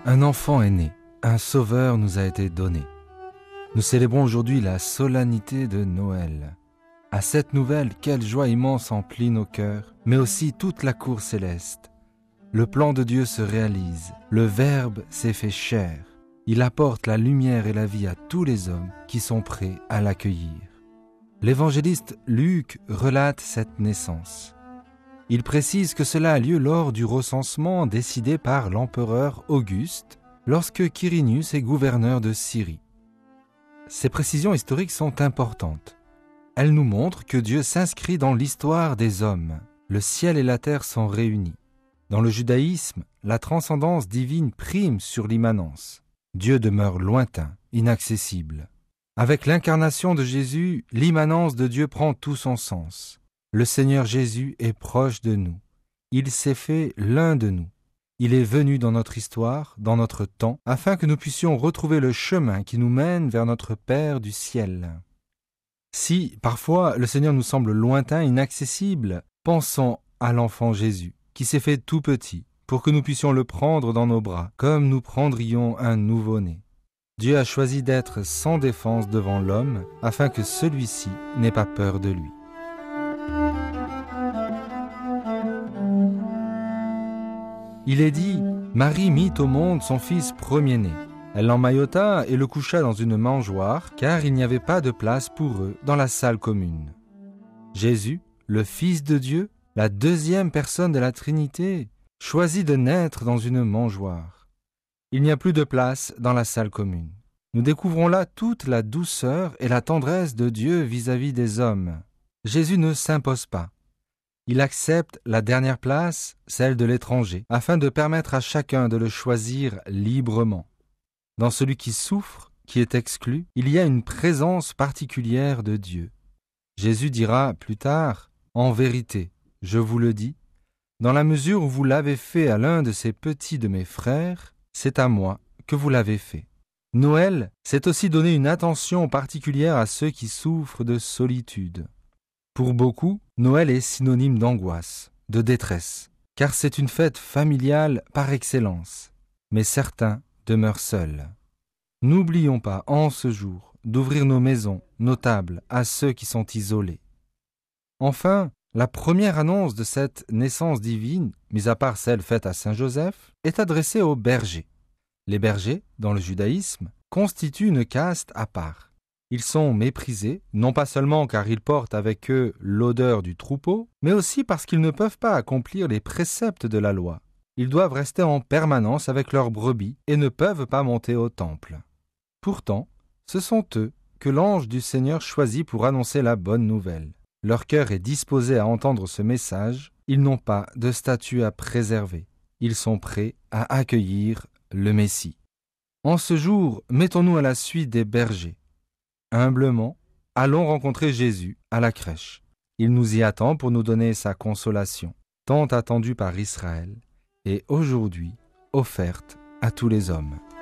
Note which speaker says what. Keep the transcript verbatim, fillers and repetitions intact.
Speaker 1: Un enfant est né, un sauveur nous a été donné. Nous célébrons aujourd'hui la solennité de Noël. À cette nouvelle, quelle joie immense emplit nos cœurs, mais aussi toute la cour céleste. Le plan de Dieu se réalise, le Verbe s'est fait chair. Il apporte la lumière et la vie à tous les hommes qui sont prêts à l'accueillir. L'évangéliste Luc relate cette naissance. Il précise que cela a lieu lors du recensement décidé par l'empereur Auguste, lorsque Quirinius est gouverneur de Syrie. Ces précisions historiques sont importantes. Elles nous montrent que Dieu s'inscrit dans l'histoire des hommes. Le ciel et la terre sont réunis. Dans le judaïsme, la transcendance divine prime sur l'immanence. Dieu demeure lointain, inaccessible. Avec l'incarnation de Jésus, l'immanence de Dieu prend tout son sens. Le Seigneur Jésus est proche de nous. Il s'est fait l'un de nous. Il est venu dans notre histoire, dans notre temps, afin que nous puissions retrouver le chemin qui nous mène vers notre Père du ciel. Si, parfois, le Seigneur nous semble lointain, inaccessible, pensons à l'enfant Jésus, qui s'est fait tout petit, pour que nous puissions le prendre dans nos bras, comme nous prendrions un nouveau-né. Dieu a choisi d'être sans défense devant l'homme, afin que celui-ci n'ait pas peur de lui. Il est dit, Marie mit au monde son fils premier-né. Elle l'emmaillota et le coucha dans une mangeoire, car il n'y avait pas de place pour eux dans la salle commune. Jésus, le Fils de Dieu, la deuxième personne de la Trinité, choisit de naître dans une mangeoire. Il n'y a plus de place dans la salle commune. Nous découvrons là toute la douceur et la tendresse de Dieu vis-à-vis des hommes. Jésus ne s'impose pas. Il accepte la dernière place, celle de l'étranger, afin de permettre à chacun de le choisir librement. Dans celui qui souffre, qui est exclu, il y a une présence particulière de Dieu. Jésus dira plus tard, « En vérité, je vous le dis, dans la mesure où vous l'avez fait à l'un de ces petits de mes frères, c'est à moi que vous l'avez fait. » Noël, c'est aussi donner une attention particulière à ceux qui souffrent de solitude. Pour beaucoup, Noël est synonyme d'angoisse, de détresse, car c'est une fête familiale par excellence. Mais certains demeurent seuls. N'oublions pas, en ce jour, d'ouvrir nos maisons, nos tables, à ceux qui sont isolés. Enfin, la première annonce de cette naissance divine, mis à part celle faite à Saint Joseph, est adressée aux bergers. Les bergers, dans le judaïsme, constituent une caste à part. Ils sont méprisés, non pas seulement car ils portent avec eux l'odeur du troupeau, mais aussi parce qu'ils ne peuvent pas accomplir les préceptes de la loi. Ils doivent rester en permanence avec leurs brebis et ne peuvent pas monter au temple. Pourtant, ce sont eux que l'ange du Seigneur choisit pour annoncer la bonne nouvelle. Leur cœur est disposé à entendre ce message, ils n'ont pas de statut à préserver. Ils sont prêts à accueillir le Messie. En ce jour, mettons-nous à la suite des bergers. Humblement, allons rencontrer Jésus à la crèche. Il nous y attend pour nous donner sa consolation, tant attendue par Israël, et aujourd'hui offerte à tous les hommes.